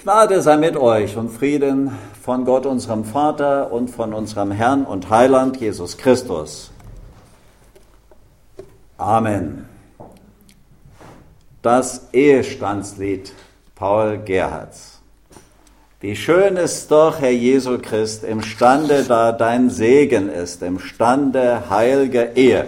Gnade sei mit euch und Frieden von Gott, unserem Vater und von unserem Herrn und Heiland Jesus Christus. Amen. Das Ehestandslied Paul Gerhards. Wie schön ist doch, Herr Jesu Christ, imstande, da dein Segen ist, imstande heil'ge Ehe.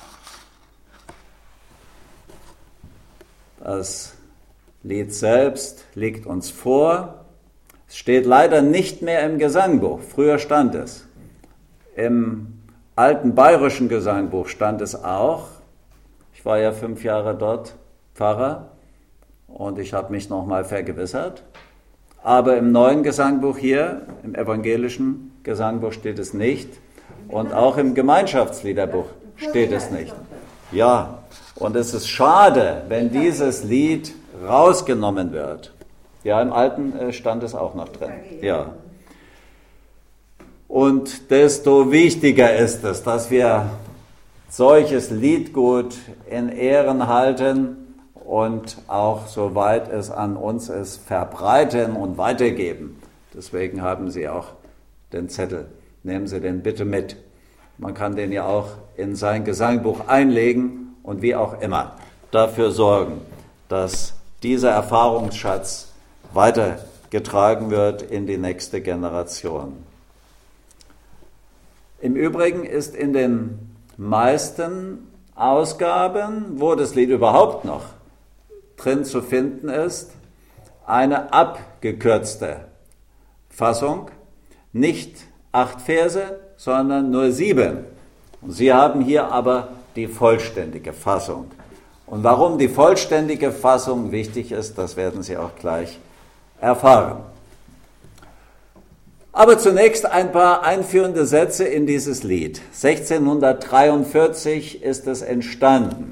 Das Lied selbst liegt uns vor. Es steht leider nicht mehr im Gesangbuch. Früher stand es. Im alten bayerischen Gesangbuch stand es auch. Ich war ja 5 Jahre dort Pfarrer und ich habe mich nochmal vergewissert. Aber im neuen Gesangbuch hier, im evangelischen Gesangbuch steht es nicht. Und auch im Gemeinschaftsliederbuch steht es nicht. Ja, und es ist schade, wenn dieses Lied rausgenommen wird. Ja, im alten stand es auch noch drin. Ja. Und desto wichtiger ist es, dass wir solches Liedgut in Ehren halten und auch, soweit es an uns ist, verbreiten und weitergeben. Deswegen haben Sie auch den Zettel. Nehmen Sie den bitte mit. Man kann den ja auch in sein Gesangbuch einlegen und wie auch immer dafür sorgen, dass dieser Erfahrungsschatz weitergetragen wird in die nächste Generation. Im Übrigen ist in den meisten Ausgaben, wo das Lied überhaupt noch drin zu finden ist, eine abgekürzte Fassung, nicht 8 Verse, sondern nur 7. Und Sie haben hier aber die vollständige Fassung. Und warum die vollständige Fassung wichtig ist, das werden Sie auch gleich erfahren. Aber zunächst ein paar einführende Sätze in dieses Lied. 1643 ist es entstanden.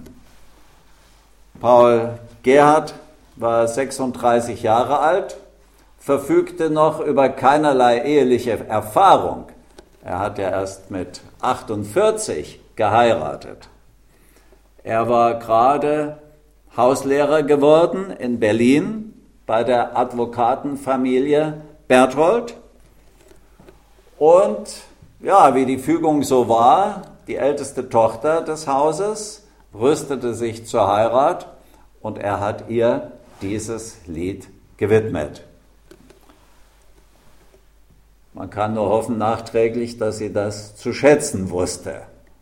Paul Gerhard war 36 Jahre alt, verfügte noch über keinerlei eheliche Erfahrung. Er hat ja erst mit 48 geheiratet. Er war gerade Hauslehrer geworden in Berlin bei der Advokatenfamilie Berthold. Und ja, wie die Fügung so war, die älteste Tochter des Hauses rüstete sich zur Heirat und er hat ihr dieses Lied gewidmet. Man kann nur hoffen nachträglich, dass sie das zu schätzen wusste.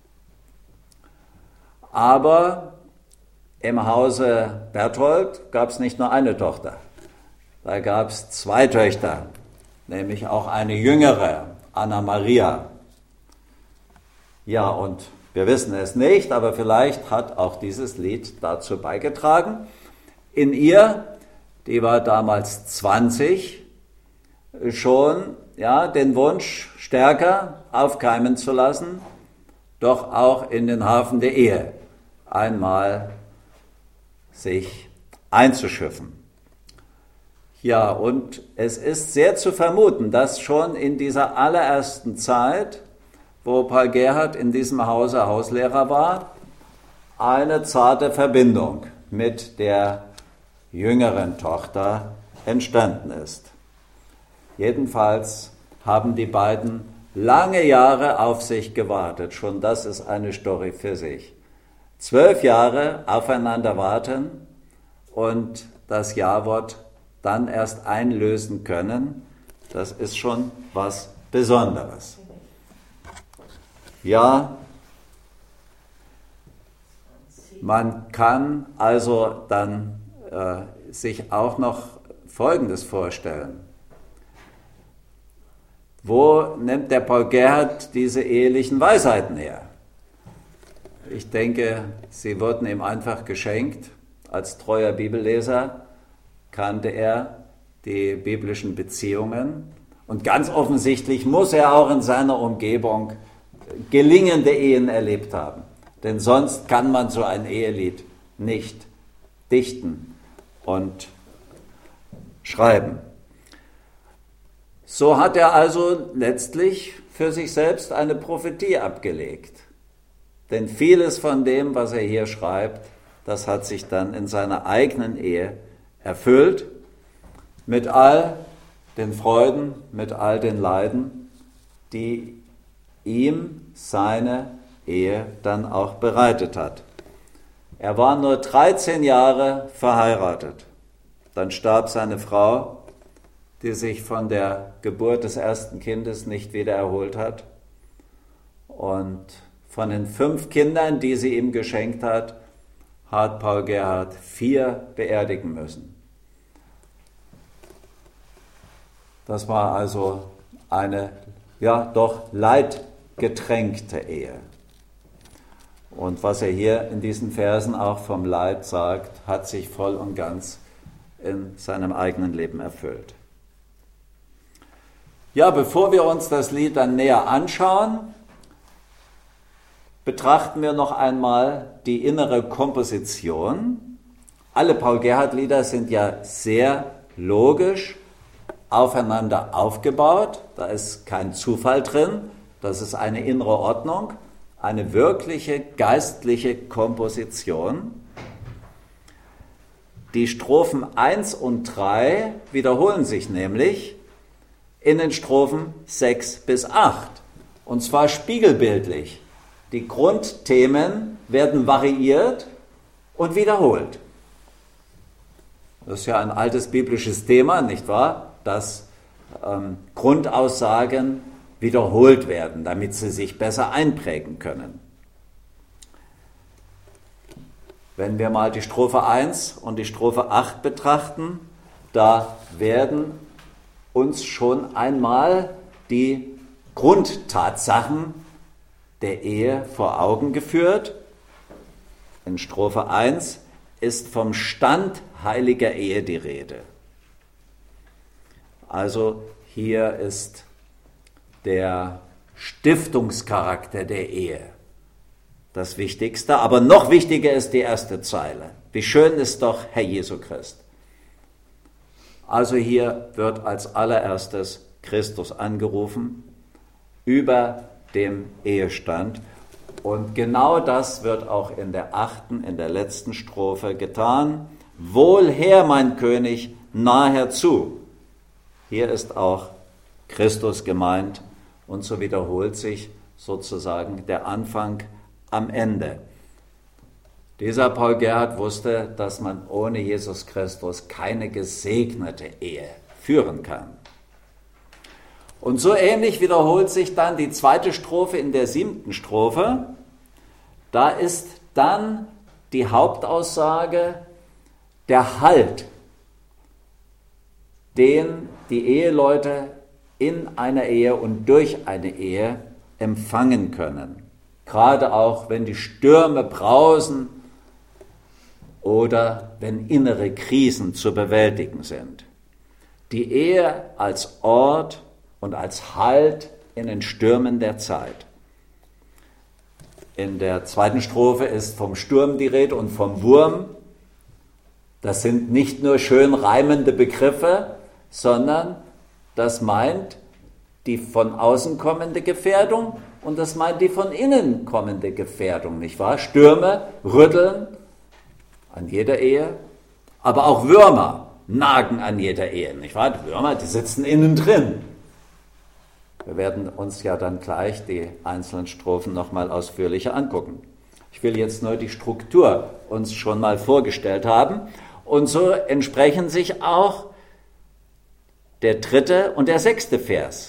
Aber im Hause Berthold gab es nicht nur eine Tochter, da gab es 2 Töchter, nämlich auch eine jüngere, Anna Maria. Ja, und wir wissen es nicht, aber vielleicht hat auch dieses Lied dazu beigetragen. In ihr, die war damals 20, schon den Wunsch stärker aufkeimen zu lassen, doch auch in den Hafen der Ehe einmal sich einzuschiffen. Ja, und es ist sehr zu vermuten, dass schon in dieser allerersten Zeit, wo Paul Gerhard in diesem Hause Hauslehrer war, eine zarte Verbindung mit der jüngeren Tochter entstanden ist. Jedenfalls haben die beiden lange Jahre auf sich gewartet. Schon das ist eine Story für sich. 12 Jahre aufeinander warten und das Jawort dann erst einlösen können, das ist schon was Besonderes. Ja, man kann also dann sich auch noch Folgendes vorstellen. Wo nimmt der Paul Gerhard diese ehelichen Weisheiten her? Ich denke, sie wurden ihm einfach geschenkt. Als treuer Bibelleser kannte er die biblischen Beziehungen und ganz offensichtlich muss er auch in seiner Umgebung gelingende Ehen erlebt haben. Denn sonst kann man so ein Ehelied nicht dichten und schreiben. So hat er also letztlich für sich selbst eine Prophetie abgelegt. Denn vieles von dem, was er hier schreibt, das hat sich dann in seiner eigenen Ehe erfüllt. mit all den Freuden, mit all den Leiden, die ihm seine Ehe dann auch bereitet hat. Er war nur 13 Jahre verheiratet. Dann starb seine Frau, die sich von der Geburt des ersten Kindes nicht wieder erholt hat. Und von den 5 Kindern, die sie ihm geschenkt hat Paul Gerhard 4 beerdigen müssen. Das war also eine, ja, doch leidgetränkte Ehe. Und was er hier in diesen Versen auch vom Leid sagt, hat sich voll und ganz in seinem eigenen Leben erfüllt. Ja, bevor wir uns das Lied dann näher anschauen, betrachten wir noch einmal die innere Komposition. Alle Paul-Gerhardt-Lieder sind ja sehr logisch aufeinander aufgebaut. Da ist kein Zufall drin. Das ist eine innere Ordnung, eine wirkliche geistliche Komposition. Die Strophen 1 und 3 wiederholen sich nämlich in den Strophen 6 bis 8. Und zwar spiegelbildlich. Die Grundthemen werden variiert und wiederholt. Das ist ja ein altes biblisches Thema, nicht wahr? Dass Grundaussagen wiederholt werden, damit sie sich besser einprägen können. Wenn wir mal die Strophe 1 und die Strophe 8 betrachten, da werden uns schon einmal die Grundtatsachen der Ehe vor Augen geführt. In Strophe 1 ist vom Stand heiliger Ehe die Rede. Also hier ist der Stiftungscharakter der Ehe das Wichtigste, aber noch wichtiger ist die erste Zeile. Wie schön ist doch Herr Jesu Christ. Also hier wird als allererstes Christus angerufen über dem Ehestand. Und genau das wird auch in der 8., in der letzten Strophe getan. Wohl her, mein König, nah herzu. Hier ist auch Christus gemeint und so wiederholt sich sozusagen der Anfang am Ende. Dieser Paul Gerhardt wusste, dass man ohne Jesus Christus keine gesegnete Ehe führen kann. Und so ähnlich wiederholt sich dann die 2. Strophe in der 7. Strophe. Da ist dann die Hauptaussage der Halt, den die Eheleute in einer Ehe und durch eine Ehe empfangen können. Gerade auch, wenn die Stürme brausen oder wenn innere Krisen zu bewältigen sind. Die Ehe als Ort und als Halt in den Stürmen der Zeit. In der 2. Strophe ist vom Sturm die Rede und vom Wurm. Das sind nicht nur schön reimende Begriffe, sondern das meint die von außen kommende Gefährdung und das meint die von innen kommende Gefährdung, nicht wahr? Stürme rütteln an jeder Ehe, aber auch Würmer nagen an jeder Ehe, nicht wahr? Die Würmer, die sitzen innen drin. Wir werden uns ja dann gleich die einzelnen Strophen nochmal ausführlicher angucken. Ich will jetzt nur die Struktur uns schon mal vorgestellt haben. Und so entsprechen sich auch der 3. und der 6. Vers.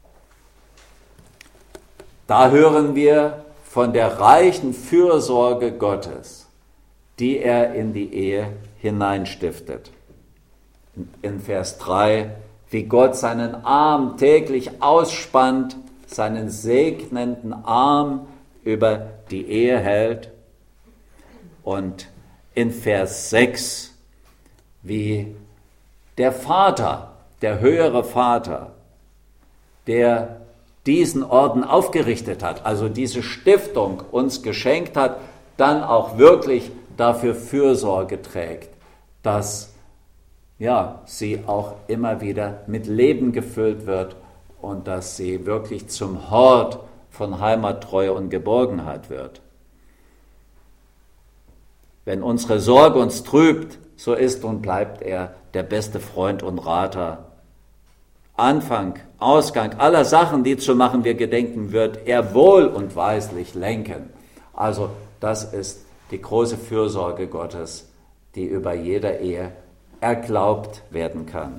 Da hören wir von der reichen Fürsorge Gottes, die er in die Ehe hineinstiftet. In Vers 3, wie Gott seinen Arm täglich ausspannt, seinen segnenden Arm über die Ehe hält. Und in Vers 6, wie der Vater, der höhere Vater, der diesen Orden aufgerichtet hat, also diese Stiftung uns geschenkt hat, dann auch wirklich dafür Fürsorge trägt, dass sie auch immer wieder mit Leben gefüllt wird und dass sie wirklich zum Hort von Heimattreue und Geborgenheit wird. Wenn unsere Sorge uns trübt, so ist und bleibt er der beste Freund und Rater. Anfang, Ausgang aller Sachen, die zu machen wir gedenken, wird er wohl und weislich lenken. Also das ist die große Fürsorge Gottes, die über jeder Ehe erglaubt werden kann.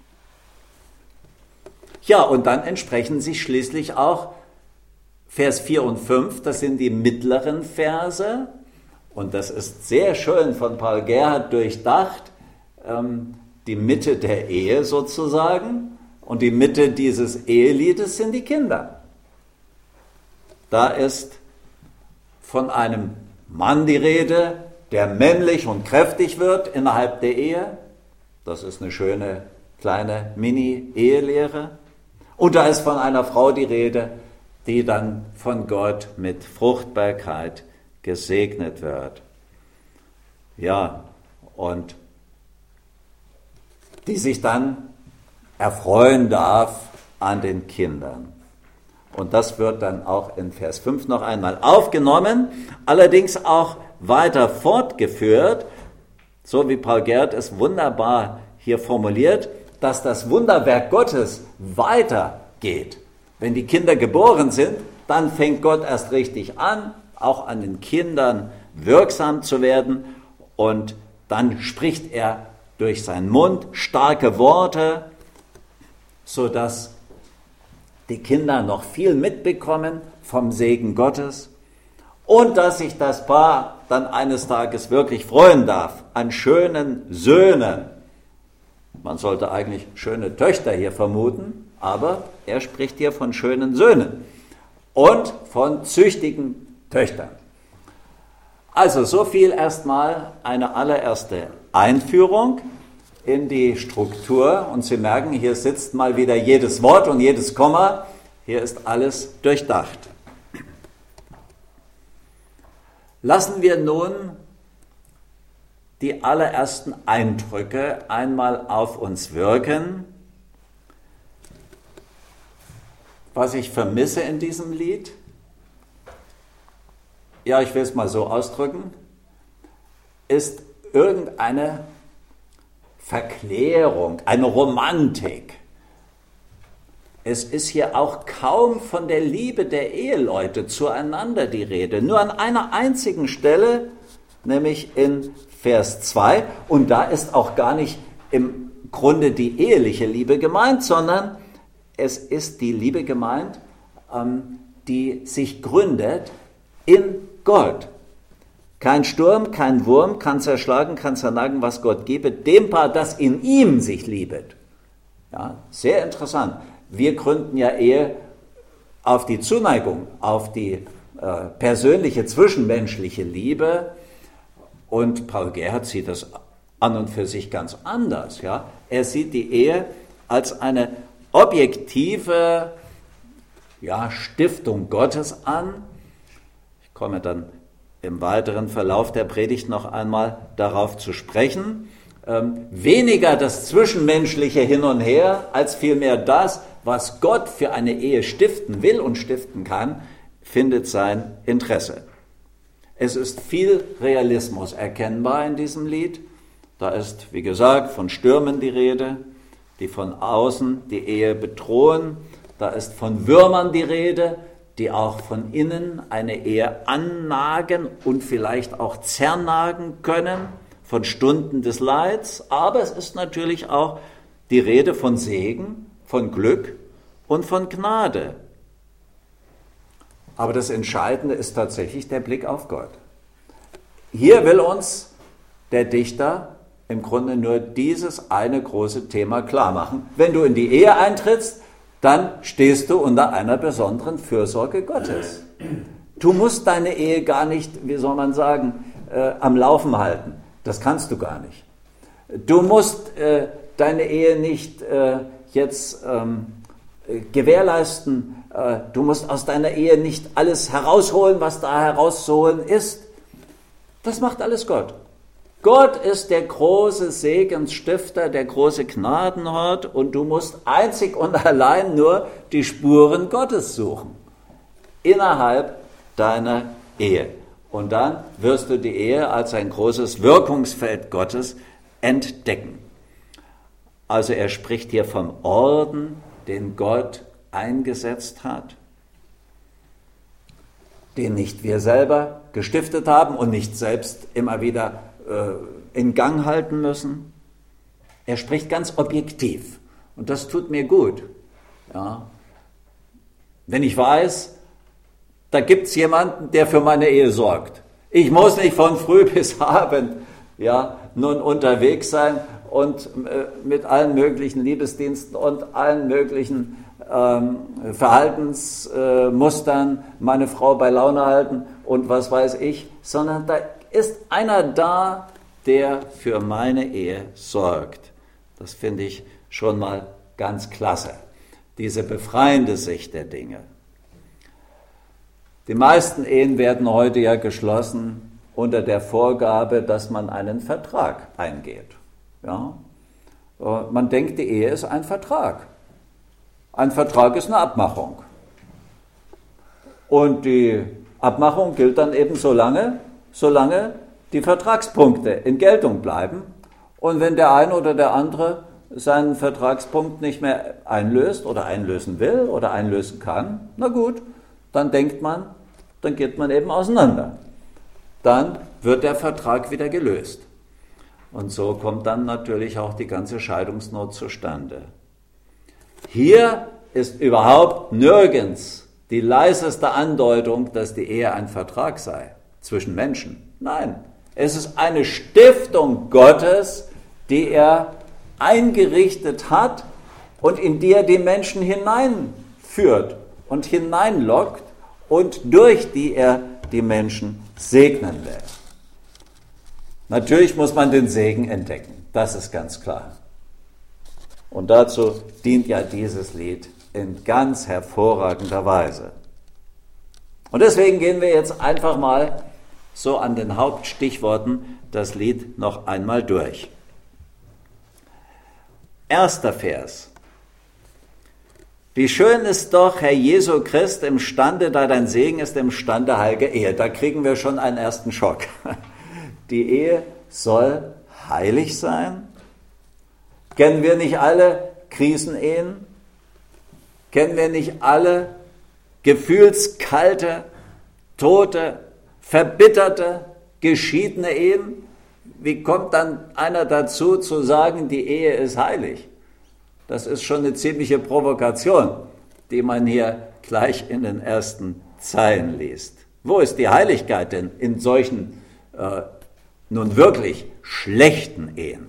Ja, und dann entsprechen sich schließlich auch Vers 4 und 5, das sind die mittleren Verse. Und das ist sehr schön von Paul Gerhardt durchdacht, die Mitte der Ehe sozusagen. Und die Mitte dieses Eheliedes sind die Kinder. Da ist von einem Mann die Rede, der männlich und kräftig wird innerhalb der Ehe. Das ist eine schöne kleine Mini-Ehelehre. Und da ist von einer Frau die Rede, die dann von Gott mit Fruchtbarkeit gesegnet wird. Ja, und die sich dann erfreuen darf an den Kindern. Und das wird dann auch in Vers 5 noch einmal aufgenommen, allerdings auch weiter fortgeführt, so wie Paul Gerhardt es wunderbar hier formuliert, dass das Wunderwerk Gottes weitergeht. Wenn die Kinder geboren sind, dann fängt Gott erst richtig an, auch an den Kindern wirksam zu werden, und dann spricht er durch seinen Mund starke Worte, sodass die Kinder noch viel mitbekommen vom Segen Gottes und dass sich das Paar dann eines Tages wirklich freuen darf an schönen Söhnen. Man sollte eigentlich schöne Töchter hier vermuten, aber er spricht hier von schönen Söhnen und von züchtigen Töchtern. Also so viel erstmal eine allererste Einführung in die Struktur. Und Sie merken, hier sitzt mal wieder jedes Wort und jedes Komma. Hier ist alles durchdacht. Lassen wir nun die allerersten Eindrücke einmal auf uns wirken. Was ich vermisse in diesem Lied, ja, ich will es mal so ausdrücken, ist irgendeine Verklärung, eine Romantik. Es ist hier auch kaum von der Liebe der Eheleute zueinander die Rede. Nur an einer einzigen Stelle, nämlich in Vers 2. Und da ist auch gar nicht im Grunde die eheliche Liebe gemeint, sondern es ist die Liebe gemeint, die sich gründet in Gott. Kein Sturm, kein Wurm kann zerschlagen, kann zernagen, was Gott gebe, dem Paar, das in ihm sich liebet. Ja, sehr interessant. Wir gründen ja Ehe auf die Zuneigung, auf die persönliche, zwischenmenschliche Liebe. Und Paul Gerhardt sieht das an und für sich ganz anders. Ja? Er sieht die Ehe als eine objektive Stiftung Gottes an. Ich komme dann im weiteren Verlauf der Predigt noch einmal darauf zu sprechen. Weniger das Zwischenmenschliche hin und her, als vielmehr das, was Gott für eine Ehe stiften will und stiften kann, findet sein Interesse. Es ist viel Realismus erkennbar in diesem Lied. Da ist, wie gesagt, von Stürmen die Rede, die von außen die Ehe bedrohen. Da ist von Würmern die Rede, die auch von innen eine Ehe annagen und vielleicht auch zernagen können, von Stunden des Leids. Aber es ist natürlich auch die Rede von Segen, von Glück und von Gnade. Aber das Entscheidende ist tatsächlich der Blick auf Gott. Hier will uns der Dichter im Grunde nur dieses eine große Thema klar machen. Wenn du in die Ehe eintrittst, dann stehst du unter einer besonderen Fürsorge Gottes. Du musst deine Ehe gar nicht, wie soll man sagen, am Laufen halten. Das kannst du gar nicht. Du musst deine Ehe nicht jetzt gewährleisten. Du musst aus deiner Ehe nicht alles herausholen, was da herauszuholen ist. Das macht alles Gott. Gott ist der große Segensstifter, der große Gnadenhort, und du musst einzig und allein nur die Spuren Gottes suchen innerhalb deiner Ehe. Und dann wirst du die Ehe als ein großes Wirkungsfeld Gottes entdecken. Also er spricht hier vom Orden, den Gott eingesetzt hat, den nicht wir selber gestiftet haben und nicht selbst immer wieder in Gang halten müssen. Er spricht ganz objektiv und das tut mir gut. Ja. Wenn ich weiß, da gibt es jemanden, der für meine Ehe sorgt. Ich muss nicht von früh bis abend nun unterwegs sein und mit allen möglichen Liebesdiensten und allen möglichen Verhaltensmustern meine Frau bei Laune halten und was weiß ich, sondern da ist einer da, der für meine Ehe sorgt. Das finde ich schon mal ganz klasse, diese befreiende Sicht der Dinge. Die meisten Ehen werden heute ja geschlossen unter der Vorgabe, dass man einen Vertrag eingeht. Ja? Man denkt, die Ehe ist ein Vertrag. Ein Vertrag ist eine Abmachung. Und die Abmachung gilt dann eben solange die Vertragspunkte in Geltung bleiben. Und wenn der eine oder der andere seinen Vertragspunkt nicht mehr einlöst oder einlösen will oder einlösen kann, na gut, dann denkt man, dann geht man eben auseinander. Dann wird der Vertrag wieder gelöst. Und so kommt dann natürlich auch die ganze Scheidungsnot zustande. Hier ist überhaupt nirgends die leiseste Andeutung, dass die Ehe ein Vertrag sei zwischen Menschen. Nein, es ist eine Stiftung Gottes, die er eingerichtet hat und in die er die Menschen hineinführt und hineinlockt und durch die er die Menschen segnen will. Natürlich muss man den Segen entdecken, das ist ganz klar. Und dazu dient ja dieses Lied in ganz hervorragender Weise. Und deswegen gehen wir jetzt einfach mal so an den Hauptstichworten das Lied noch einmal durch. Erster Vers. Wie schön ist doch, Herr Jesu Christ, imstande, da dein Segen ist, imstande heilige Ehe. Da kriegen wir schon einen ersten Schock. Die Ehe soll heilig sein. Kennen wir nicht alle Krisenehen? Kennen wir nicht alle gefühlskalte, tote, verbitterte, geschiedene Ehen? Wie kommt dann einer dazu zu sagen, die Ehe ist heilig? Das ist schon eine ziemliche Provokation, die man hier gleich in den ersten Zeilen liest. Wo ist die Heiligkeit denn in solchen nun wirklich schlechten Ehen?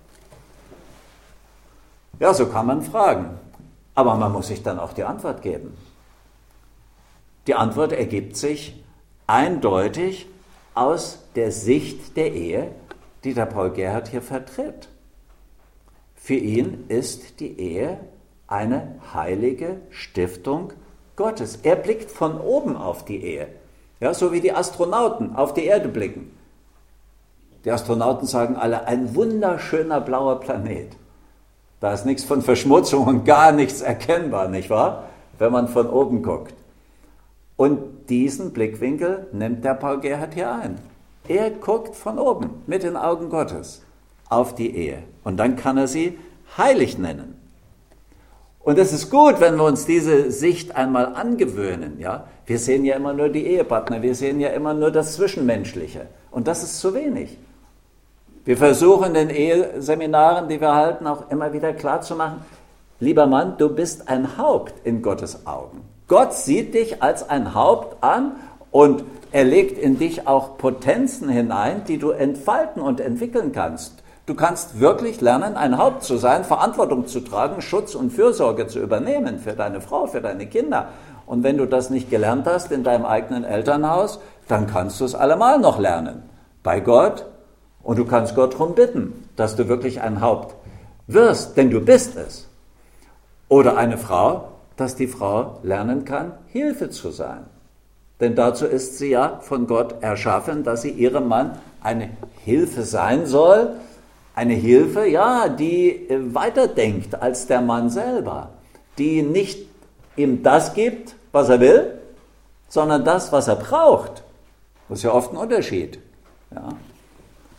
Ja, so kann man fragen. Aber man muss sich dann auch die Antwort geben. Die Antwort ergibt sich eindeutig aus der Sicht der Ehe, die der Paul Gerhard hier vertritt. Für ihn ist die Ehe eine heilige Stiftung Gottes. Er blickt von oben auf die Ehe, ja, so wie die Astronauten auf die Erde blicken. Die Astronauten sagen alle, ein wunderschöner blauer Planet. Da ist nichts von Verschmutzung und gar nichts erkennbar, nicht wahr? Wenn man von oben guckt. Und diesen Blickwinkel nimmt der Paul Gerhard hier ein. Er guckt von oben mit den Augen Gottes auf die Ehe. Und dann kann er sie heilig nennen. Und es ist gut, wenn wir uns diese Sicht einmal angewöhnen. Ja? Wir sehen ja immer nur die Ehepartner, wir sehen ja immer nur das Zwischenmenschliche. Und das ist zu wenig. Wir versuchen in den Eheseminaren, die wir halten, auch immer wieder klarzumachen, lieber Mann, du bist ein Haupt in Gottes Augen. Gott sieht dich als ein Haupt an und er legt in dich auch Potenzen hinein, die du entfalten und entwickeln kannst. Du kannst wirklich lernen, ein Haupt zu sein, Verantwortung zu tragen, Schutz und Fürsorge zu übernehmen für deine Frau, für deine Kinder. Und wenn du das nicht gelernt hast in deinem eigenen Elternhaus, dann kannst du es allemal noch lernen. Bei Gott. Und du kannst Gott darum bitten, dass du wirklich ein Haupt wirst, denn du bist es. Oder eine Frau, dass die Frau lernen kann, Hilfe zu sein. Denn dazu ist sie ja von Gott erschaffen, dass sie ihrem Mann eine Hilfe sein soll. Eine Hilfe, ja, die weiterdenkt als der Mann selber. Die nicht ihm das gibt, was er will, sondern das, was er braucht. Das ist ja oft ein Unterschied. Ja.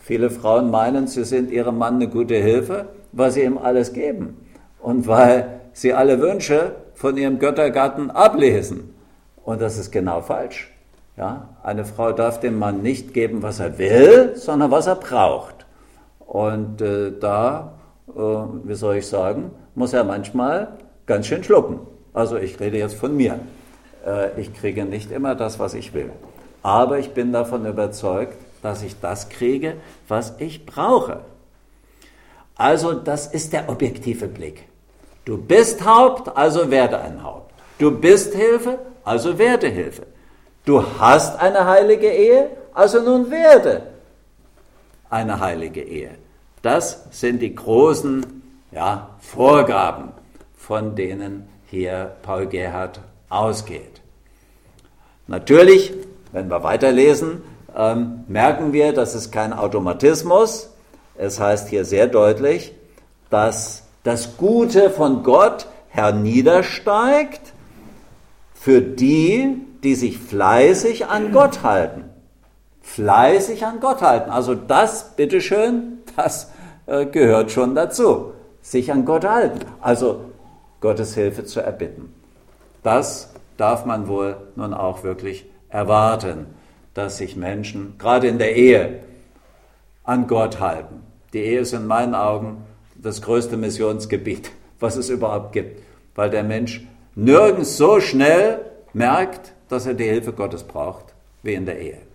Viele Frauen meinen, sie sind ihrem Mann eine gute Hilfe, weil sie ihm alles geben und weil sie alle Wünsche von ihrem Göttergatten ablesen. Und das ist genau falsch. Ja? Eine Frau darf dem Mann nicht geben, was er will, sondern was er braucht. Und wie soll ich sagen, muss er manchmal ganz schön schlucken. Also ich rede jetzt von mir. Ich kriege nicht immer das, was ich will. Aber ich bin davon überzeugt, dass ich das kriege, was ich brauche. Also das ist der objektive Blick. Du bist Haupt, also werde ein Haupt. Du bist Hilfe, also werde Hilfe. Du hast eine heilige Ehe, also nun werde eine heilige Ehe. Das sind die großen Vorgaben, von denen hier Paul Gerhardt ausgeht. Natürlich, wenn wir weiterlesen, merken wir, das ist kein Automatismus. Es heißt hier sehr deutlich, dass das Gute von Gott herniedersteigt für die, die sich fleißig an Gott halten. Fleißig an Gott halten. Also das, bitteschön, das gehört schon dazu. Sich an Gott halten. Also Gottes Hilfe zu erbitten. Das darf man wohl nun auch wirklich erwarten, dass sich Menschen, gerade in der Ehe, an Gott halten. Die Ehe ist in meinen Augen das größte Missionsgebiet, was es überhaupt gibt, weil der Mensch nirgends so schnell merkt, dass er die Hilfe Gottes braucht, wie in der Ehe.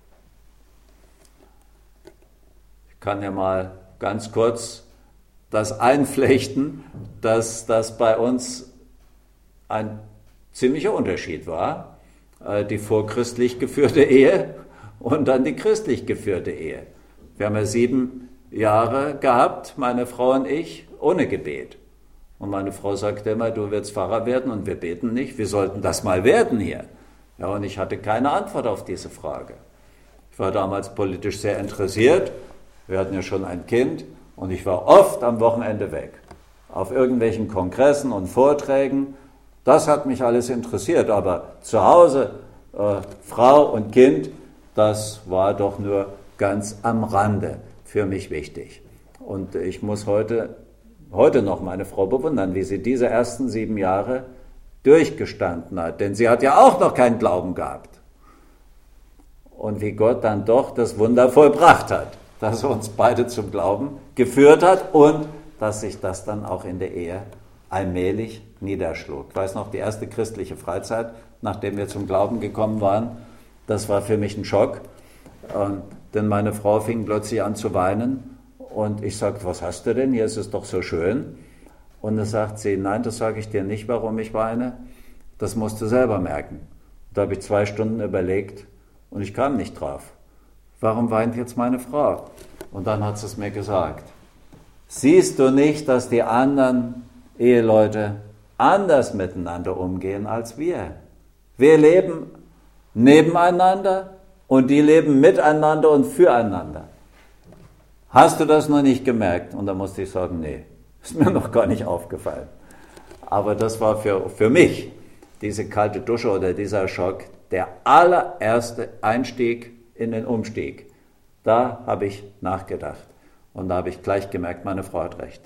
Ich kann ja mal ganz kurz das einflechten, dass das bei uns ein ziemlicher Unterschied war, die vorchristlich geführte Ehe und dann die christlich geführte Ehe. Wir haben ja 7 Jahre gehabt, meine Frau und ich, ohne Gebet. Und meine Frau sagte immer, du willst Pfarrer werden und wir beten nicht, wir sollten das mal werden hier. Ja, und ich hatte keine Antwort auf diese Frage. Ich war damals politisch sehr interessiert, wir hatten ja schon ein Kind und ich war oft am Wochenende weg, auf irgendwelchen Kongressen und Vorträgen. Das hat mich alles interessiert, aber zu Hause, Frau und Kind, das war doch nur ganz am Rande für mich wichtig. Und ich muss heute noch meine Frau bewundern, wie sie diese ersten 7 Jahre durchgestanden hat. Denn sie hat ja auch noch keinen Glauben gehabt. Und wie Gott dann doch das Wunder vollbracht hat, dass er uns beide zum Glauben geführt hat und dass sich das dann auch in der Ehe allmählich niederschlug. Ich weiß noch, die erste christliche Freizeit, nachdem wir zum Glauben gekommen waren, das war für mich ein Schock. Denn meine Frau fing plötzlich an zu weinen und ich sagte, was hast du denn? Hier ist es doch so schön. Und dann sagt sie, nein, das sage ich dir nicht, warum ich weine. Das musst du selber merken. Da habe ich 2 Stunden überlegt und ich kam nicht drauf. Warum weint jetzt meine Frau? Und dann hat sie es mir gesagt. Siehst du nicht, dass die anderen Eheleute anders miteinander umgehen als wir? Wir leben nebeneinander und die leben miteinander und füreinander. Hast du das noch nicht gemerkt? Und da musste ich sagen, nee, ist mir noch gar nicht aufgefallen. Aber das war für mich, diese kalte Dusche oder dieser Schock, der allererste Einstieg in den Umstieg. Da habe ich nachgedacht und da habe ich gleich gemerkt, meine Frau hat recht.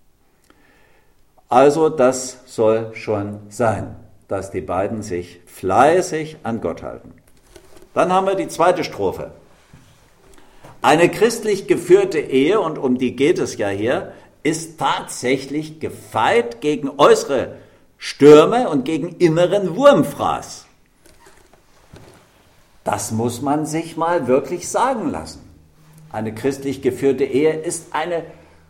Also das soll schon sein, dass die beiden sich fleißig an Gott halten. Dann haben wir die zweite Strophe. Eine christlich geführte Ehe, und um die geht es ja hier, ist tatsächlich gefeit gegen äußere Stürme und gegen inneren Wurmfraß. Das muss man sich mal wirklich sagen lassen. Eine christlich geführte Ehe ist eine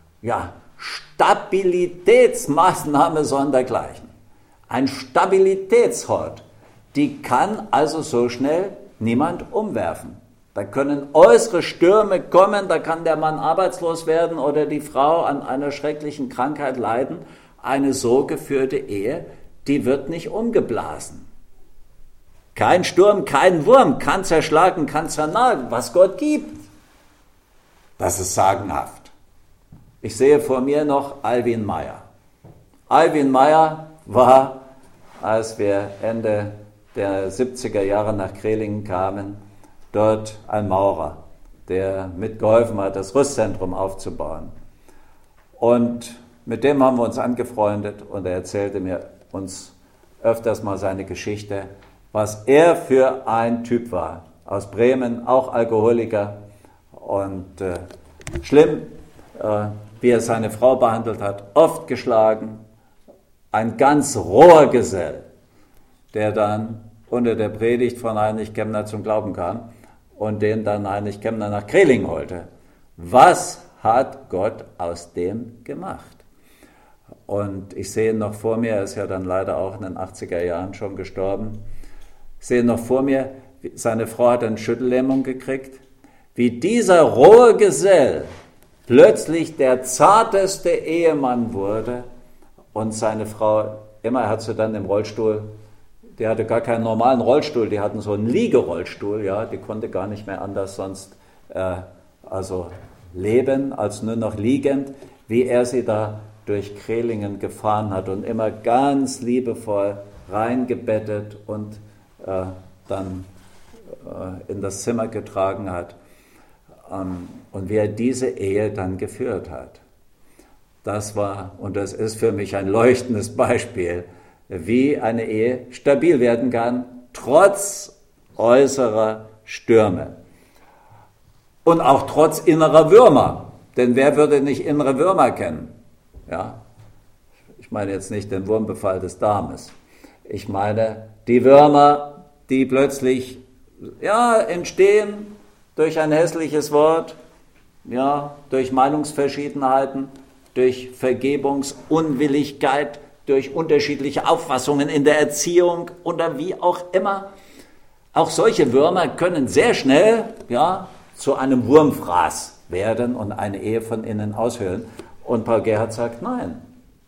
Stabilitätsmaßnahme sondergleichen. Ein Stabilitätshort. Die kann also so schnell niemand umwerfen. Da können äußere Stürme kommen, da kann der Mann arbeitslos werden oder die Frau an einer schrecklichen Krankheit leiden. Eine so geführte Ehe, die wird nicht umgeblasen. Kein Sturm, kein Wurm kann zerschlagen, kann zernagen, was Gott gibt. Das ist sagenhaft. Ich sehe vor mir noch Alwin Meyer. Alwin Meyer war, als wir Ende der 70er Jahre nach Krehlingen kamen, dort ein Maurer. der mitgeholfen hat, das Rüstzentrum aufzubauen. Und mit dem haben wir uns angefreundet und er erzählte uns öfters mal seine Geschichte, was er für ein Typ war. Aus Bremen, auch Alkoholiker und schlimm, wie er seine Frau behandelt hat, oft geschlagen. Ein ganz roher Gesell, der dann unter der Predigt von Heinrich Kemmner zum Glauben kam und den dann Heinrich Kemmner nach Kreling holte. Was hat Gott aus dem gemacht? Und ich sehe ihn noch vor mir, er ist ja dann leider auch in den 80er Jahren schon gestorben, ich sehe ihn noch vor mir, seine Frau hat eine Schüttellähmung gekriegt, wie dieser rohe Gesell plötzlich der zarteste Ehemann wurde und seine Frau, immer er hat sie dann im Rollstuhl, die hatte gar keinen normalen Rollstuhl, die hatten so einen Liegerollstuhl, ja, die konnte gar nicht mehr anders sonst leben, als nur noch liegend, wie er sie da durch Krehlingen gefahren hat und immer ganz liebevoll reingebettet und dann in das Zimmer getragen hat und wie er diese Ehe dann geführt hat. Das war, und das ist für mich ein leuchtendes Beispiel, wie eine Ehe stabil werden kann, trotz äußerer Stürme. Und auch trotz innerer Würmer. Denn wer würde nicht innere Würmer kennen? Ja? Ich meine jetzt nicht den Wurmbefall des Darmes. Ich meine die Würmer, die plötzlich entstehen durch ein hässliches Wort, durch Meinungsverschiedenheiten, durch Vergebungsunwilligkeit, durch unterschiedliche Auffassungen in der Erziehung oder wie auch immer. Auch solche Würmer können sehr schnell zu einem Wurmfraß werden und eine Ehe von innen aushöhlen. Und Paul Gerhardt sagt, nein,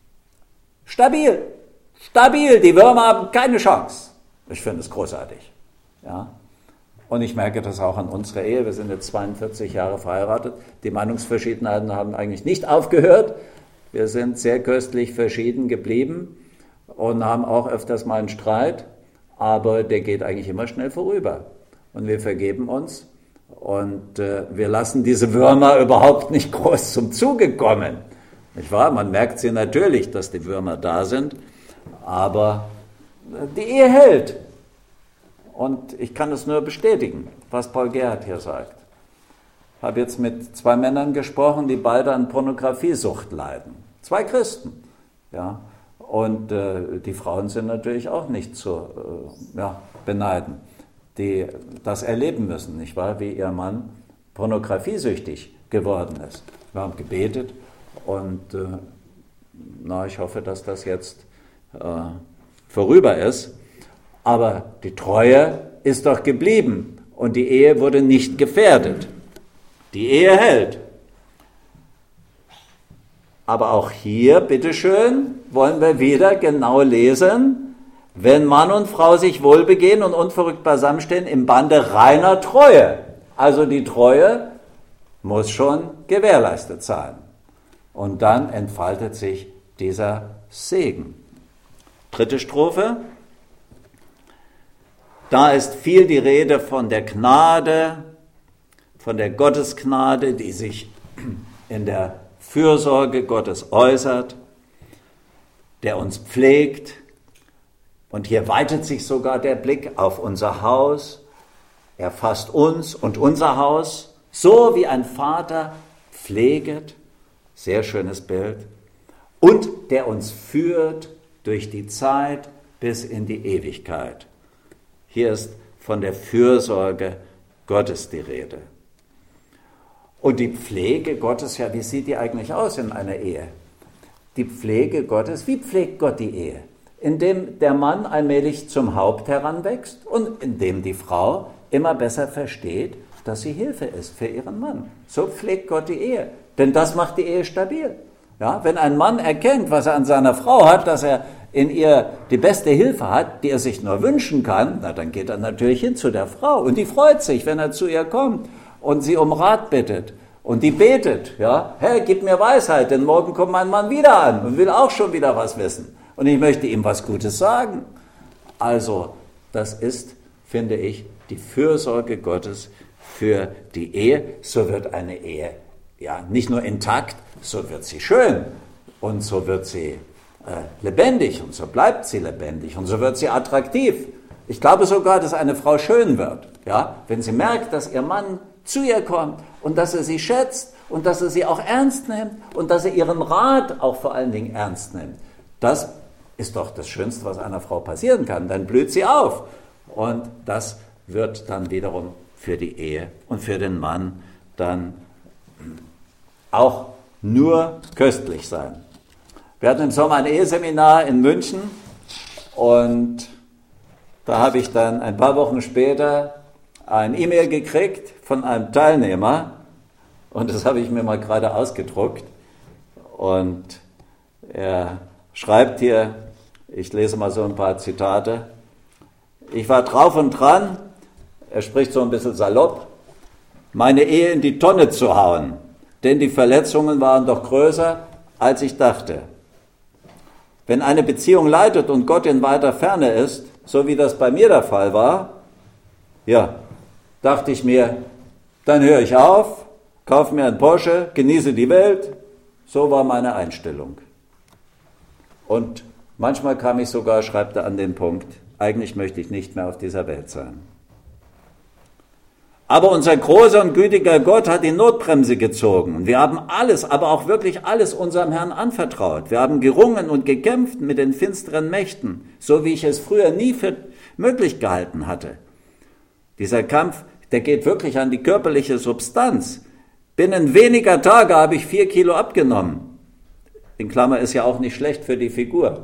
stabil, die Würmer haben keine Chance. Ich finde es großartig. Ja. Und ich merke das auch an unserer Ehe. Wir sind jetzt 42 Jahre verheiratet. Die Meinungsverschiedenheiten haben eigentlich nicht aufgehört. Wir sind sehr köstlich verschieden geblieben und haben auch öfters mal einen Streit. Aber der geht eigentlich immer schnell vorüber. Und wir vergeben uns. Und wir lassen diese Würmer überhaupt nicht groß zum Zuge kommen. Nicht wahr? Man merkt sie natürlich, dass die Würmer da sind. Aber die Ehe hält. Und ich kann es nur bestätigen, was Paul Gerhardt hier sagt. Ich habe jetzt mit 2 Männern gesprochen, die beide an Pornografiesucht leiden. 2 Christen. Ja. Und die Frauen sind natürlich auch nicht zu beneiden, die das erleben müssen, nicht wahr? Wie ihr Mann pornografiesüchtig geworden ist. Wir haben gebetet und ich hoffe, dass das jetzt vorüber ist. Aber die Treue ist doch geblieben und die Ehe wurde nicht gefährdet. Die Ehe hält. Aber auch hier, bitteschön, wollen wir wieder genau lesen, wenn Mann und Frau sich wohlbegehen und unverrückt beisammenstehen im Bande reiner Treue. Also die Treue muss schon gewährleistet sein. Und dann entfaltet sich dieser Segen. 3. Strophe. Da ist viel die Rede von der Gnade, von der Gottesgnade, die sich in der Fürsorge Gottes äußert, der uns pflegt. Und hier weitet sich sogar der Blick auf unser Haus. Er fasst uns und unser Haus, so wie ein Vater pfleget. Sehr schönes Bild. Und der uns führt durch die Zeit bis in die Ewigkeit. Hier ist von der Fürsorge Gottes die Rede. Und die Pflege Gottes, wie sieht die eigentlich aus in einer Ehe? Die Pflege Gottes, wie pflegt Gott die Ehe? Indem der Mann allmählich zum Haupt heranwächst und indem die Frau immer besser versteht, dass sie Hilfe ist für ihren Mann. So pflegt Gott die Ehe, denn das macht die Ehe stabil. Ja, wenn ein Mann erkennt, was er an seiner Frau hat, dass er in ihr die beste Hilfe hat, die er sich nur wünschen kann, dann geht er natürlich hin zu der Frau und die freut sich, wenn er zu ihr kommt und sie um Rat bittet und die betet, Herr, gib mir Weisheit, denn morgen kommt mein Mann wieder an und will auch schon wieder was wissen und ich möchte ihm was Gutes sagen. Also, das ist, finde ich, die Fürsorge Gottes, für die Ehe, so wird eine Ehe ja nicht nur intakt, so wird sie schön und so wird sie lebendig und so bleibt sie lebendig und so wird sie attraktiv. Ich glaube sogar, dass eine Frau schön wird, ja, wenn sie merkt, dass ihr Mann zu ihr kommt und dass er sie schätzt und dass er sie auch ernst nimmt und dass er ihren Rat auch vor allen Dingen ernst nimmt. Das ist doch das Schönste, was einer Frau passieren kann. Dann blüht sie auf. Und das wird dann wiederum für die Ehe und für den Mann dann auch nur köstlich sein. Wir hatten im Sommer ein Eheseminar in München und da habe ich dann ein paar Wochen später ein E-Mail gekriegt von einem Teilnehmer und das habe ich mir mal gerade ausgedruckt und er schreibt hier, ich lese mal so ein paar Zitate, ich war drauf und dran, er spricht so ein bisschen salopp, meine Ehe in die Tonne zu hauen, denn die Verletzungen waren doch größer, als ich dachte. Wenn eine Beziehung leidet und Gott in weiter Ferne ist, so wie das bei mir der Fall war, ja, dachte ich mir, dann höre ich auf, kaufe mir einen Porsche, genieße die Welt. So war meine Einstellung. Und manchmal kam ich sogar, schreibt er, an den Punkt, eigentlich möchte ich nicht mehr auf dieser Welt sein. Aber unser großer und gütiger Gott hat die Notbremse gezogen und wir haben alles, aber auch wirklich alles unserem Herrn anvertraut. Wir haben gerungen und gekämpft mit den finsteren Mächten, so wie ich es früher nie für möglich gehalten hatte. Dieser Kampf, der geht wirklich an die körperliche Substanz. Binnen weniger Tage habe ich 4 Kilo abgenommen. In Klammer ist ja auch nicht schlecht für die Figur.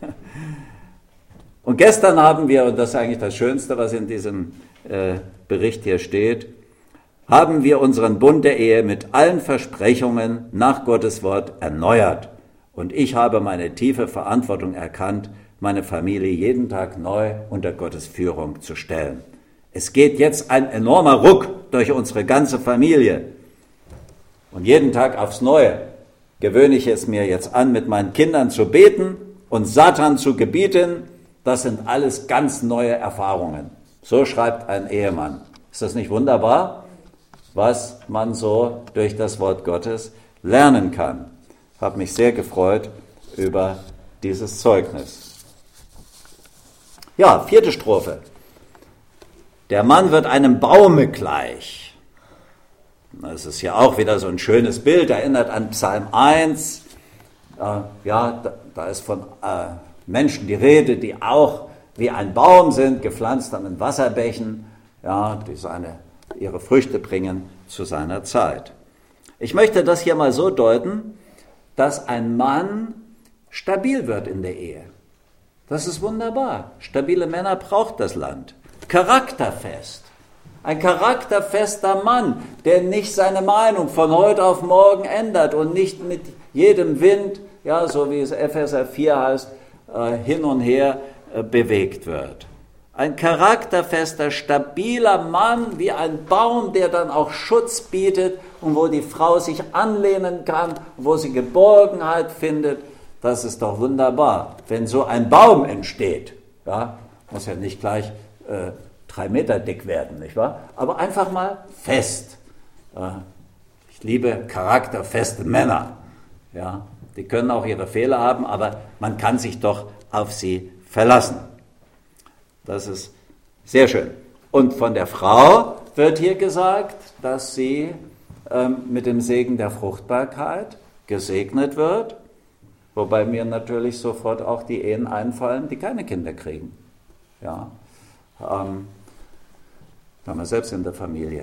Und gestern haben wir, und das ist eigentlich das Schönste, was in diesem Bericht hier steht, haben wir unseren Bund der Ehe mit allen Versprechungen nach Gottes Wort erneuert. Und ich habe meine tiefe Verantwortung erkannt, meine Familie jeden Tag neu unter Gottes Führung zu stellen. Es geht jetzt ein enormer Ruck durch unsere ganze Familie. Und jeden Tag aufs Neue gewöhne ich es mir jetzt an, mit meinen Kindern zu beten und Satan zu gebieten. Das sind alles ganz neue Erfahrungen. So schreibt ein Ehemann. Ist das nicht wunderbar, was man so durch das Wort Gottes lernen kann? Ich habe mich sehr gefreut über dieses Zeugnis. Ja, 4. Strophe. Der Mann wird einem Baume gleich. Das ist ja auch wieder so ein schönes Bild, erinnert an Psalm 1. Da ist von Menschen die Rede, die auch wie ein Baum sind, gepflanzt an den Wasserbächen, ja, die ihre Früchte bringen zu seiner Zeit. Ich möchte das hier mal so deuten, dass ein Mann stabil wird in der Ehe. Das ist wunderbar. Stabile Männer braucht das Land. Charakterfest. Ein charakterfester Mann, der nicht seine Meinung von heute auf morgen ändert und nicht mit jedem Wind, ja, so wie es Epheser 4 heißt, hin und her bewegt wird. Ein charakterfester, stabiler Mann wie ein Baum, der dann auch Schutz bietet und wo die Frau sich anlehnen kann, wo sie Geborgenheit findet. Das ist doch wunderbar, wenn so ein Baum entsteht. Ja, muss ja nicht gleich 3 Meter dick werden, nicht wahr? Aber einfach mal fest. Ich liebe charakterfeste Männer. Ja, die können auch ihre Fehler haben, aber man kann sich doch auf sie verlassen. Das ist sehr schön. Und von der Frau wird hier gesagt, dass sie mit dem Segen der Fruchtbarkeit gesegnet wird, wobei mir natürlich sofort auch die Ehen einfallen, die keine Kinder kriegen. Ja, haben wir selbst in der Familie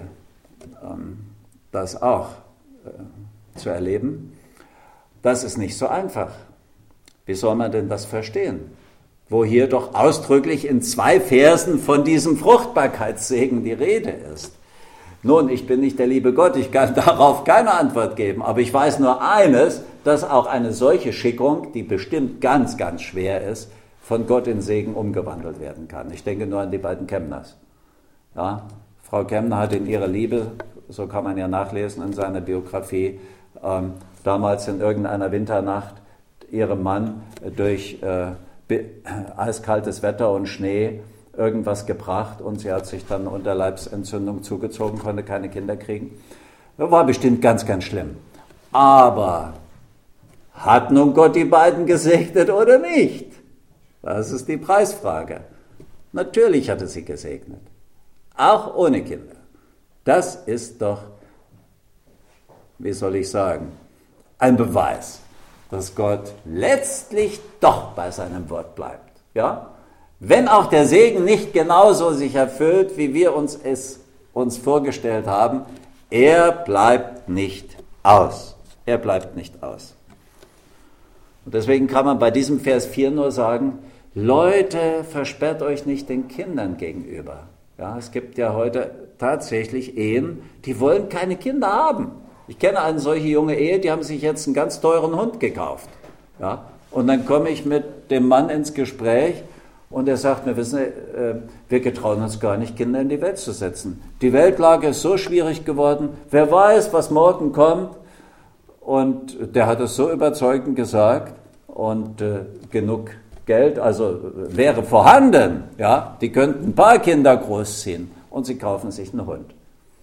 das auch zu erleben. Das ist nicht so einfach. Wie soll man denn das verstehen? Wo hier doch ausdrücklich in 2 Versen von diesem Fruchtbarkeitssegen die Rede ist. Nun, ich bin nicht der liebe Gott, ich kann darauf keine Antwort geben, aber ich weiß nur eines, dass auch eine solche Schickung, die bestimmt ganz, ganz schwer ist, von Gott in Segen umgewandelt werden kann. Ich denke nur an die beiden Kemners. Ja, Frau Kemner hat in ihrer Liebe, so kann man ja nachlesen in seiner Biografie, damals in irgendeiner Winternacht ihrem Mann durch eiskaltes Wetter und Schnee irgendwas gebracht und sie hat sich dann Unterleibsentzündung zugezogen, konnte keine Kinder kriegen. Das war bestimmt ganz, ganz schlimm. Aber hat nun Gott die beiden gesegnet oder nicht? Das ist die Preisfrage. Natürlich hat er sie gesegnet. Auch ohne Kinder. Das ist doch, wie soll ich sagen, ein Beweis, dass Gott letztlich doch bei seinem Wort bleibt. Ja? Wenn auch der Segen nicht genauso sich erfüllt, wie wir uns vorgestellt haben, er bleibt nicht aus. Er bleibt nicht aus. Und deswegen kann man bei diesem Vers 4 nur sagen, Leute, versperrt euch nicht den Kindern gegenüber. Ja, es gibt ja heute tatsächlich Ehen, die wollen keine Kinder haben. Ich kenne eine solche junge Ehe, die haben sich jetzt einen ganz teuren Hund gekauft. Ja, und dann komme ich mit dem Mann ins Gespräch und er sagt mir, wissen Sie, wir getrauen uns gar nicht, Kinder in die Welt zu setzen. Die Weltlage ist so schwierig geworden, wer weiß, was morgen kommt. Und der hat es so überzeugend gesagt und genug Geld, also wäre vorhanden, ja, die könnten ein paar Kinder großziehen und sie kaufen sich einen Hund.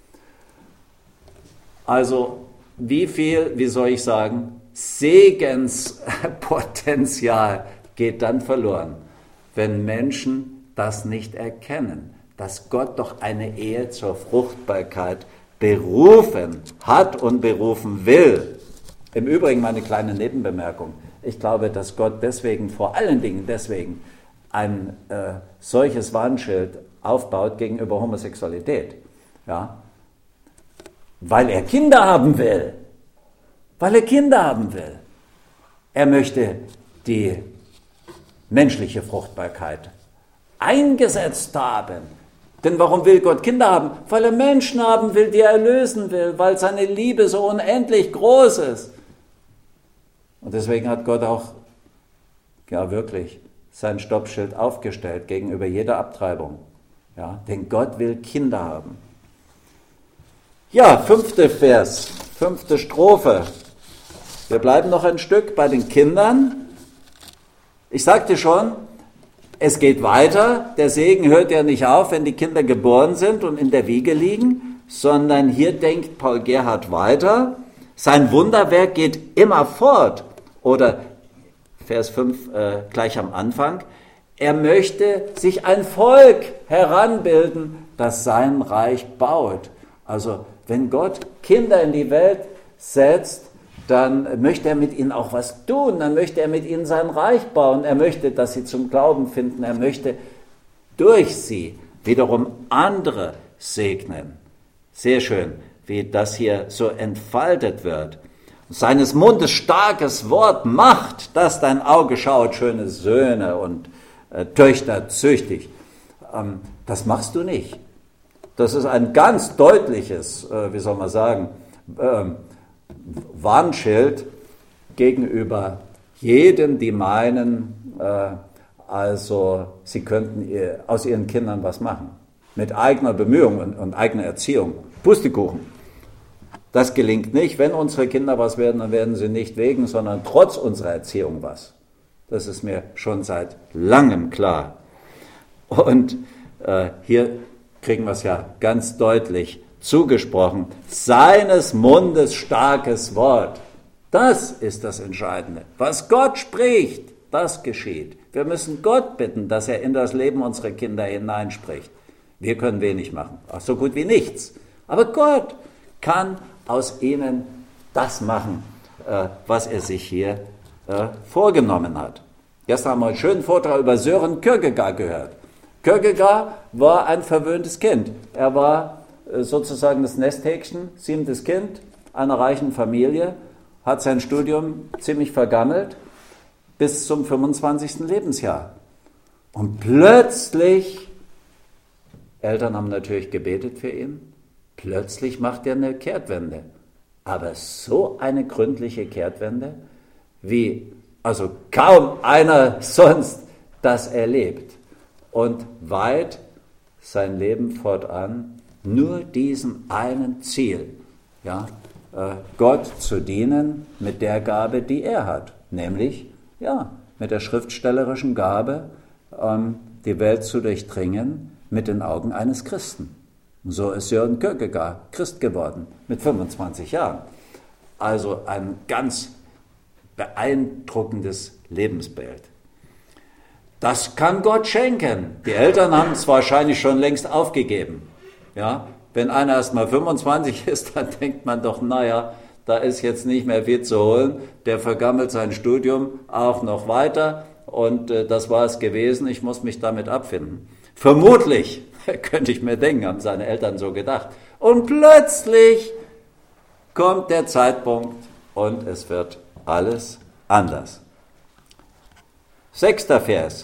Also wie soll ich sagen, Segenspotenzial geht dann verloren, wenn Menschen das nicht erkennen, dass Gott doch eine Ehe zur Fruchtbarkeit berufen hat und berufen will. Im Übrigen meine kleine Nebenbemerkung. Ich glaube, dass Gott deswegen, vor allen Dingen deswegen, ein solches Warnschild aufbaut gegenüber Homosexualität. Ja? Weil er Kinder haben will. Weil er Kinder haben will. Er möchte die menschliche Fruchtbarkeit eingesetzt haben. Denn warum will Gott Kinder haben? Weil er Menschen haben will, die er erlösen will, weil seine Liebe so unendlich groß ist. Und deswegen hat Gott auch, ja wirklich, sein Stoppschild aufgestellt gegenüber jeder Abtreibung. Ja, denn Gott will Kinder haben. Ja, 5. Vers, 5. Strophe. Wir bleiben noch ein Stück bei den Kindern. Ich sagte schon, es geht weiter. Der Segen hört ja nicht auf, wenn die Kinder geboren sind und in der Wiege liegen, sondern hier denkt Paul Gerhard weiter. Sein Wunderwerk geht immer fort. Oder Vers 5 gleich am Anfang. Er möchte sich ein Volk heranbilden, das sein Reich baut. Also wenn Gott Kinder in die Welt setzt, dann möchte er mit ihnen auch was tun. Dann möchte er mit ihnen sein Reich bauen. Er möchte, dass sie zum Glauben finden. Er möchte durch sie wiederum andere segnen. Sehr schön, wie das hier so entfaltet wird. Seines Mundes starkes Wort macht, dass dein Auge schaut, schöne Söhne und Töchter züchtig. Das machst du nicht. Das ist ein ganz deutliches, wie soll man sagen, Warnschild gegenüber jedem, die meinen, also sie könnten aus ihren Kindern was machen. Mit eigener Bemühung und eigener Erziehung. Pustekuchen. Das gelingt nicht. Wenn unsere Kinder was werden, dann werden sie nicht wegen, sondern trotz unserer Erziehung was. Das ist mir schon seit langem klar. Und hier kriegen wir es ja ganz deutlich zugesprochen. Seines Mundes starkes Wort. Das ist das Entscheidende. Was Gott spricht, das geschieht. Wir müssen Gott bitten, dass er in das Leben unserer Kinder hineinspricht. Wir können wenig machen, auch so gut wie nichts. Aber Gott kann aus ihnen das machen, was er sich hier vorgenommen hat. Gestern haben wir einen schönen Vortrag über Søren Kierkegaard gehört. Kierkegaard war ein verwöhntes Kind. Er war sozusagen das Nesthäkchen, 7. Kind einer reichen Familie, hat sein Studium ziemlich vergammelt bis zum 25. Lebensjahr. Und plötzlich, Eltern haben natürlich gebetet für ihn, plötzlich macht er eine Kehrtwende. Aber so eine gründliche Kehrtwende, wie also kaum einer sonst das erlebt. Und weit sein Leben fortan nur diesem einen Ziel, ja, Gott zu dienen mit der Gabe, die er hat. Nämlich, ja, mit der schriftstellerischen Gabe, die Welt zu durchdringen mit den Augen eines Christen. Und so ist Sören Kierkegaard Christ geworden, mit 25 Jahren. Also ein ganz beeindruckendes Lebensbild. Das kann Gott schenken. Die Eltern haben es wahrscheinlich schon längst aufgegeben. Ja? Wenn einer erst mal 25 ist, dann denkt man doch, naja, da ist jetzt nicht mehr viel zu holen. Der vergammelt sein Studium auch noch weiter und das war es gewesen. Ich muss mich damit abfinden. Vermutlich, könnte ich mir denken, haben seine Eltern so gedacht. Und plötzlich kommt der Zeitpunkt und es wird alles anders. 6. Vers.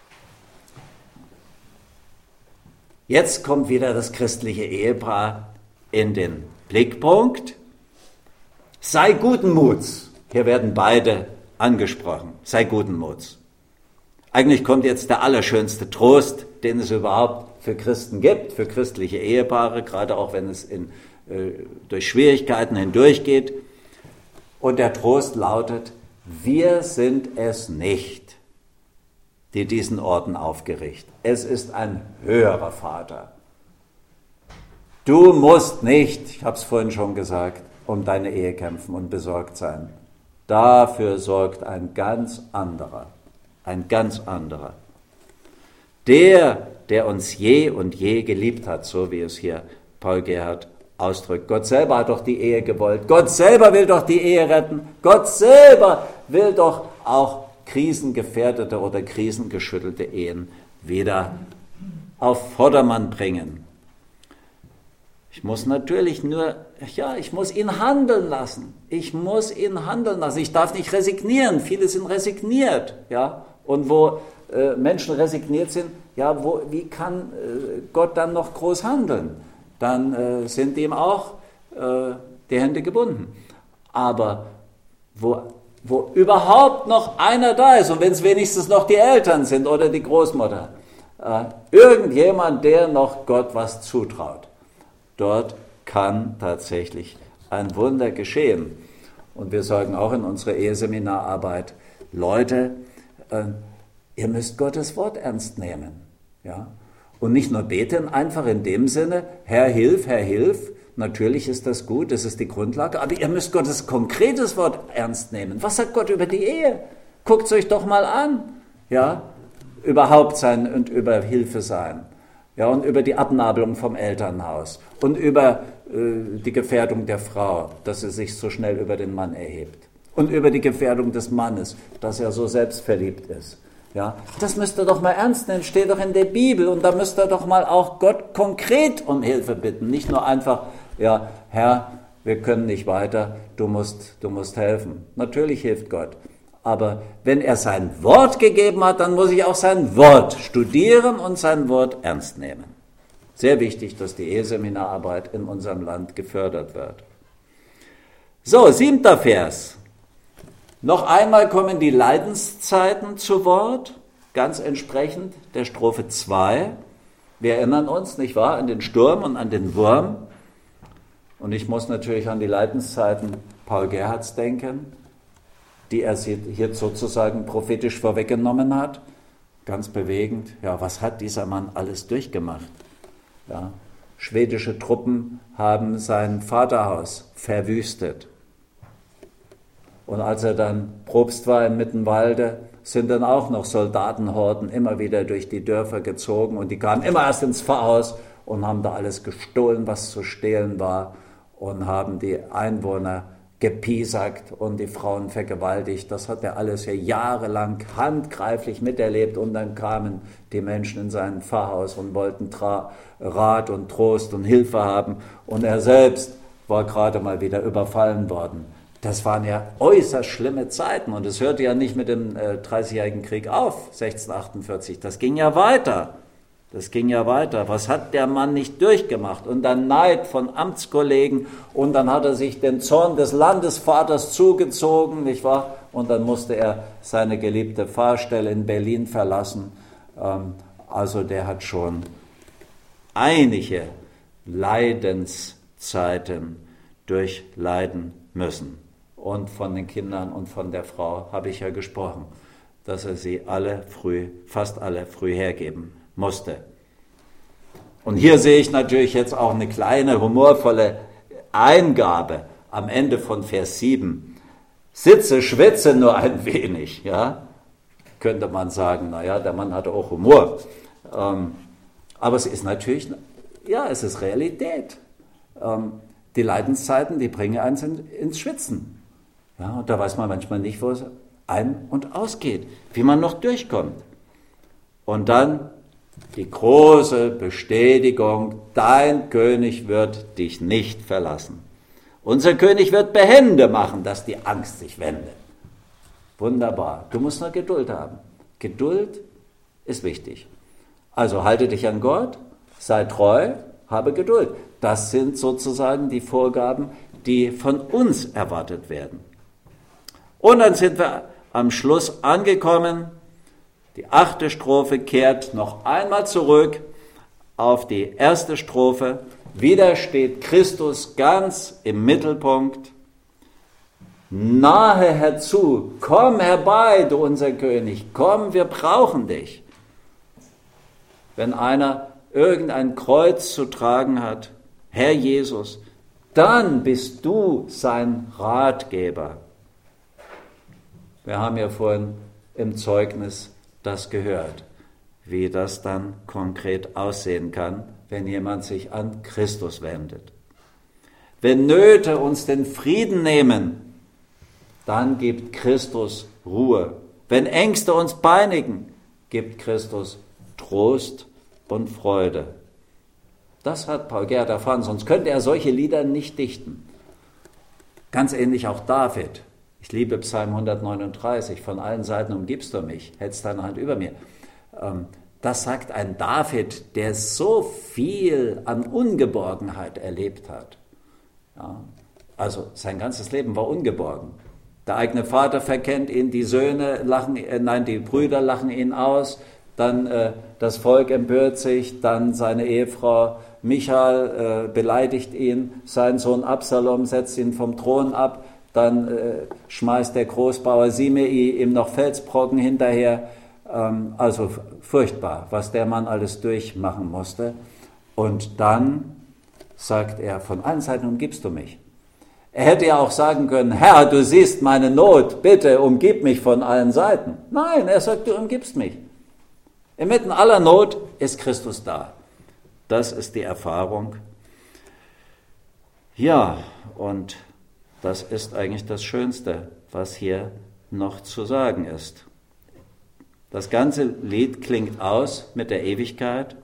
Jetzt kommt wieder das christliche Ehepaar in den Blickpunkt. Sei guten Muts. Hier werden beide angesprochen. Sei guten Muts. Eigentlich kommt jetzt der allerschönste Trost, den es überhaupt für Christen gibt, für christliche Ehepaare, gerade auch wenn es durch Schwierigkeiten hindurchgeht. Und der Trost lautet, wir sind es nicht, die diesen Orden aufgerichtet. Es ist ein höherer Vater. Du musst nicht, ich habe es vorhin schon gesagt, um deine Ehe kämpfen und besorgt sein. Dafür sorgt ein ganz anderer. Ein ganz anderer. Der uns je und je geliebt hat, so wie es hier Paul Gerhardt ausdrückt. Gott selber hat doch die Ehe gewollt. Gott selber will doch die Ehe retten. Gott selber will doch auch krisengefährdete oder krisengeschüttelte Ehen wieder auf Vordermann bringen. Ich muss natürlich ich muss ihn handeln lassen. Ich muss ihn handeln lassen. Ich darf nicht resignieren. Viele sind resigniert. Ja? Und wo Menschen resigniert sind, wie kann Gott dann noch groß handeln? Dann sind ihm auch die Hände gebunden. Aber wo überhaupt noch einer da ist, und wenn es wenigstens noch die Eltern sind oder die Großmutter, irgendjemand, der noch Gott was zutraut, dort kann tatsächlich ein Wunder geschehen. Und wir sagen auch in unserer Eheseminararbeit, Leute, ihr müsst Gottes Wort ernst nehmen. Ja? Und nicht nur beten, einfach in dem Sinne, Herr, hilf, natürlich ist das gut, das ist die Grundlage, aber ihr müsst Gottes konkretes Wort ernst nehmen. Was sagt Gott über die Ehe? Guckt es euch doch mal an. Ja? Über Hauptsein und über Hilfe sein. Ja, und über die Abnabelung vom Elternhaus und über die Gefährdung der Frau, dass sie sich so schnell über den Mann erhebt. Und über die Gefährdung des Mannes, dass er so selbstverliebt ist. Ja, das müsst ihr doch mal ernst nehmen, steht doch in der Bibel. Und da müsst ihr doch mal auch Gott konkret um Hilfe bitten. Nicht nur einfach, ja, Herr, wir können nicht weiter, du musst helfen. Natürlich hilft Gott. Aber wenn er sein Wort gegeben hat, dann muss ich auch sein Wort studieren und sein Wort ernst nehmen. Sehr wichtig, dass die Eheseminararbeit in unserem Land gefördert wird. So, 7. Vers. Noch einmal kommen die Leidenszeiten zu Wort, ganz entsprechend der Strophe 2. Wir erinnern uns, nicht wahr, an den Sturm und an den Wurm. Und ich muss natürlich an die Leidenszeiten Paul Gerhardts denken, die er hier sozusagen prophetisch vorweggenommen hat. Ganz bewegend. Ja, was hat dieser Mann alles durchgemacht? Ja, schwedische Truppen haben sein Vaterhaus verwüstet. Und als er dann Propst war in Mittenwalde, sind dann auch noch Soldatenhorden immer wieder durch die Dörfer gezogen und die kamen immer erst ins Pfarrhaus und haben da alles gestohlen, was zu stehlen war, und haben die Einwohner gepiesackt und die Frauen vergewaltigt. Das hat er alles hier jahrelang handgreiflich miterlebt, und dann kamen die Menschen in sein Pfarrhaus und wollten Rat und Trost und Hilfe haben, und er selbst war gerade mal wieder überfallen worden. Das waren ja äußerst schlimme Zeiten, und es hörte ja nicht mit dem 30-jährigen Krieg auf, 1648, das ging ja weiter. Was hat der Mann nicht durchgemacht? Und dann Neid von Amtskollegen, und dann hat er sich den Zorn des Landesvaters zugezogen, nicht wahr? Und dann musste er seine geliebte Pfarrstelle in Berlin verlassen. Also der hat schon einige Leidenszeiten durchleiden müssen. Und von den Kindern und von der Frau habe ich ja gesprochen. dass er sie fast alle früh hergeben musste. Und hier sehe ich natürlich jetzt auch eine kleine humorvolle Eingabe am Ende von Vers 7. Sitze, schwätze nur ein wenig, ja. Könnte man sagen, naja, der Mann hatte auch Humor. Aber es ist natürlich, ja, es ist Realität. Die Leidenszeiten, die bringen eins ins Schwitzen. Ja, und da weiß man manchmal nicht, wo es ein- und ausgeht, wie man noch durchkommt. Und dann die große Bestätigung, dein König wird dich nicht verlassen. Unser König wird Behände machen, dass die Angst sich wendet. Wunderbar. Du musst nur Geduld haben. Geduld ist wichtig. Also halte dich an Gott, sei treu, habe Geduld. Das sind sozusagen die Vorgaben, die von uns erwartet werden. Und dann sind wir am Schluss angekommen. Die 8. Strophe kehrt noch einmal zurück auf die 1. Strophe. Wieder steht Christus ganz im Mittelpunkt. Nahe herzu, komm herbei, du unser König, komm, wir brauchen dich. Wenn einer irgendein Kreuz zu tragen hat, Herr Jesus, dann bist du sein Ratgeber. Wir haben ja vorhin im Zeugnis das gehört, wie das dann konkret aussehen kann, wenn jemand sich an Christus wendet. Wenn Nöte uns den Frieden nehmen, dann gibt Christus Ruhe. Wenn Ängste uns peinigen, gibt Christus Trost und Freude. Das hat Paul Gerhard erfahren, sonst könnte er solche Lieder nicht dichten. Ganz ähnlich auch David. Ich liebe Psalm 139, von allen Seiten umgibst du mich, hältst deine Hand über mir. Das sagt ein David, der so viel an Ungeborgenheit erlebt hat. Ja, also sein ganzes Leben war ungeborgen. Der eigene Vater verkennt ihn, die die Brüder lachen ihn aus, dann das Volk empört sich, dann seine Ehefrau Michal beleidigt ihn, sein Sohn Absalom setzt ihn vom Thron ab, dann schmeißt der Großbauer Simei ihm noch Felsbrocken hinterher. Also furchtbar, was der Mann alles durchmachen musste. Und dann sagt er, von allen Seiten umgibst du mich. Er hätte ja auch sagen können, Herr, du siehst meine Not, bitte umgib mich von allen Seiten. Nein, er sagt, du umgibst mich. Inmitten aller Not ist Christus da. Das ist die Erfahrung. Ja, und das ist eigentlich das Schönste, was hier noch zu sagen ist. Das ganze Lied klingt aus mit der Ewigkeit.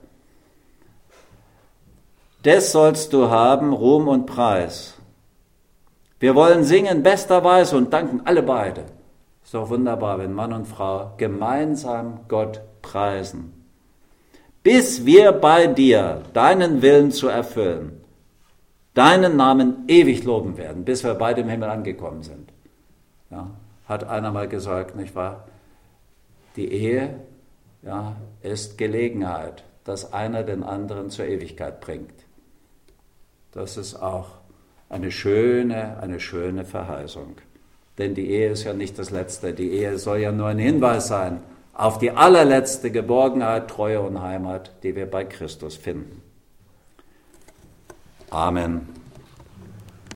Des sollst du haben, Ruhm und Preis. Wir wollen singen bester Weise und danken alle beide. Ist doch wunderbar, wenn Mann und Frau gemeinsam Gott preisen. Bis wir bei dir deinen Willen zu erfüllen, deinen Namen ewig loben werden, bis wir beide im Himmel angekommen sind. Ja, hat einer mal gesagt, nicht wahr? Die Ehe, ja, ist Gelegenheit, dass einer den anderen zur Ewigkeit bringt. Das ist auch eine schöne Verheißung. Denn die Ehe ist ja nicht das Letzte. Die Ehe soll ja nur ein Hinweis sein auf die allerletzte Geborgenheit, Treue und Heimat, die wir bei Christus finden. Amen.